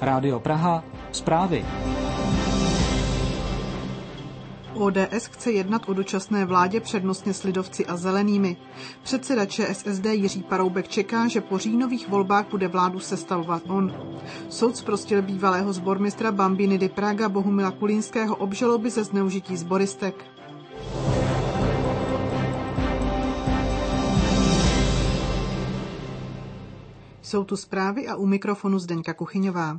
Rádio Praha, zprávy. ODS chce jednat o dočasné vládě přednostně s lidovci a zelenými. Předseda ČSSD Jiří Paroubek čeká, že po říjnových volbách bude vládu sestavovat on. Soud zprostil bývalého sbormistra Bambiny di Praga Bohumila Kulínského obžaloby ze zneužití sboristek. Jsou tu zprávy a u mikrofonu Zdeňka Kuchyňová.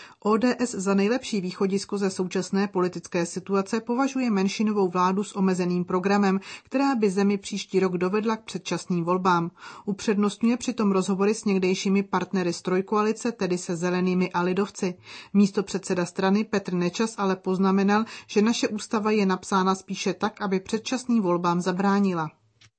ODS za nejlepší východisko ze současné politické situace považuje menšinovou vládu s omezeným programem, která by zemi příští rok dovedla k předčasným volbám. Upřednostňuje přitom rozhovory s někdejšími partnery z trojkoalice, tedy se zelenými a lidovci. Místopředseda strany Petr Nečas ale poznamenal, že naše ústava je napsána spíše tak, aby předčasným volbám zabránila.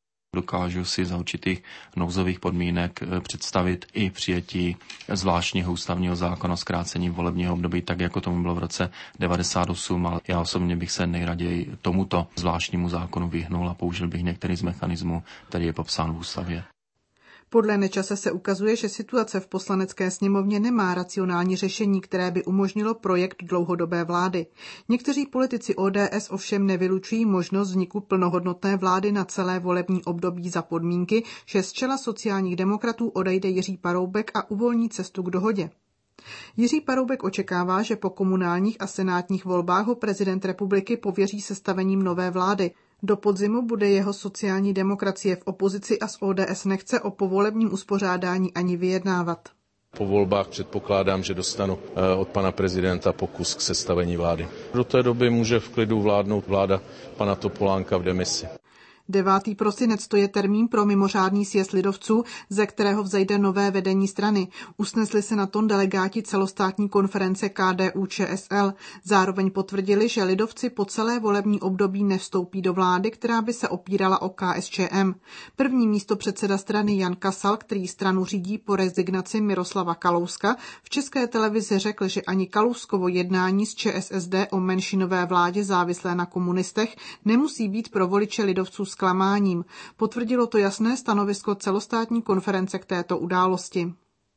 Dokážu si za určitých nouzových podmínek představit i přijetí zvláštního ústavního zákona o zkrácení volebního období, tak jako tomu bylo v roce 1998, ale já osobně bych se nejraději tomuto zvláštnímu zákonu vyhnul a použil bych některý z mechanismů, který je popsán v ústavě. Podle Nečase se ukazuje, že situace v Poslanecké sněmovně nemá racionální řešení, které by umožnilo projekt dlouhodobé vlády. Někteří politici ODS ovšem nevylučují možnost vzniku plnohodnotné vlády na celé volební období za podmínky, že z čela sociálních demokratů odejde Jiří Paroubek a uvolní cestu k dohodě. Jiří Paroubek očekává, že po komunálních a senátních volbách ho prezident republiky pověří sestavením nové vlády. Do podzimu bude jeho sociální demokracie v opozici a s ODS nechce o povolebním uspořádání ani vyjednávat. Po volbách předpokládám, že dostanu od pana prezidenta pokus k sestavení vlády. Do té doby může v klidu vládnout vláda pana Topolánka v demisi. 9. prosinec to je termín pro mimořádný sjezd lidovců, ze kterého vzejde nové vedení strany. Usnesli se na tom delegáti celostátní konference KDU-ČSL. Zároveň potvrdili, že lidovci po celé volební období nevstoupí do vlády, která by se opírala o KSČM. První místopředseda strany Jan Kasal, který stranu řídí po rezignaci Miroslava Kalouska, v České televizi řekl, že ani Kalouskovo jednání s ČSSD o menšinové vládě závislé na komunistech nemusí být pro voliče lidovců zklamáním. Potvrdilo to jasné stanovisko celostátní konference k této události.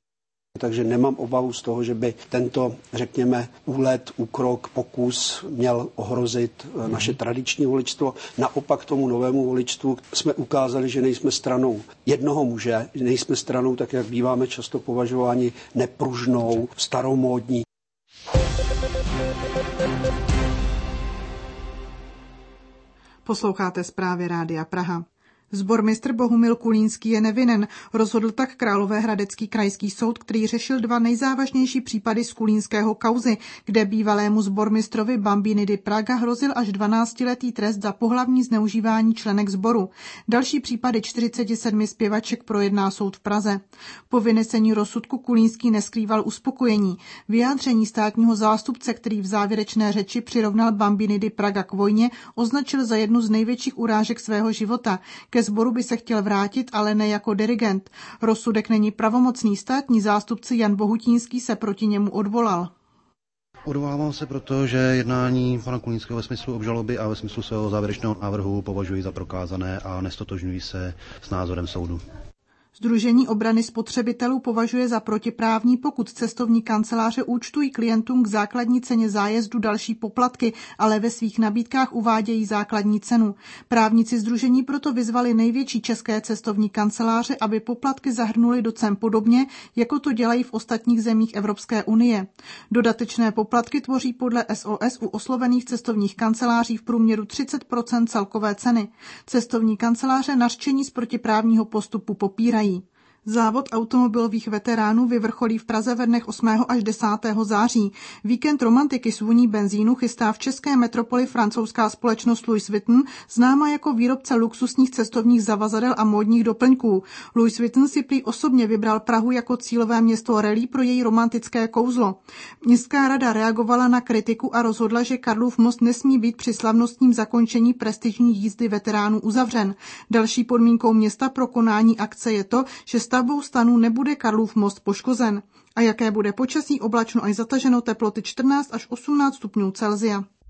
Takže nemám obavu z toho, že by tento, řekněme, úlet, úkrok, pokus měl ohrozit naše tradiční voličstvo. Naopak tomu novému voličstvu jsme ukázali, že nejsme stranou jednoho muže, nejsme stranou, tak jak býváme často považováni, nepružnou, staromódní. Posloucháte zprávy Rádia Praha. Sbormistr Bohumil Kulínský je nevinen, rozhodl tak Královéhradecký krajský soud, který řešil dva nejzávažnější případy z kulínského kauzy, kde bývalému sbormistrovi Bambiny di Praga hrozil až 12letý trest za pohlavní zneužívání členek sboru. Další případy 47 zpěvaček projedná soud v Praze. Po vynesení rozsudku Kulínský neskrýval uspokojení. Vyjádření státního zástupce, který v závěrečné řeči přirovnal Bambiny di Praga k vojně, označil za jednu z největších urážek svého života. Ke sboru by se chtěl vrátit, ale ne jako dirigent. Rozsudek není pravomocný, státní zástupce Jan Bohutínský se proti němu odvolal. Odvolávám se proto, že jednání pana Kulínského ve smyslu obžaloby a ve smyslu svého závěrečného návrhu považuji za prokázané a nestotožňuji se s názorem soudu. Sdružení obrany spotřebitelů považuje za protiprávní, pokud cestovní kanceláře účtují klientům k základní ceně zájezdu další poplatky, ale ve svých nabídkách uvádějí základní cenu. Právníci sdružení proto vyzvali největší české cestovní kanceláře, aby poplatky zahrnuly do cen podobně, jako to dělají v ostatních zemích Evropské unie. Dodatečné poplatky tvoří podle SOS u oslovených cestovních kanceláří v průměru 30% celkové ceny. Cestovní kanceláře nařčení z protiprávního postupu popírají. Závod automobilových veteránů vyvrcholí v Praze ve dnech 8. až 10. září. Víkend romantiky s vůní benzínu chystá v české metropoli francouzská společnost Louis Vuitton, známá jako výrobce luxusních cestovních zavazadel a módních doplňků. Louis Vuitton si prý osobně vybral Prahu jako cílové město rallye pro její romantické kouzlo. Městská rada reagovala na kritiku a rozhodla, že Karlův most nesmí být při slavnostním zakončení prestižní jízdy veteránů uzavřen. Další podmínkou města pro konání akce je to, že stavbou stanu nebude Karlův most poškozen. A jaké bude počasí, oblačno až zataženo, teploty 14 až 18 stupňů Celsia.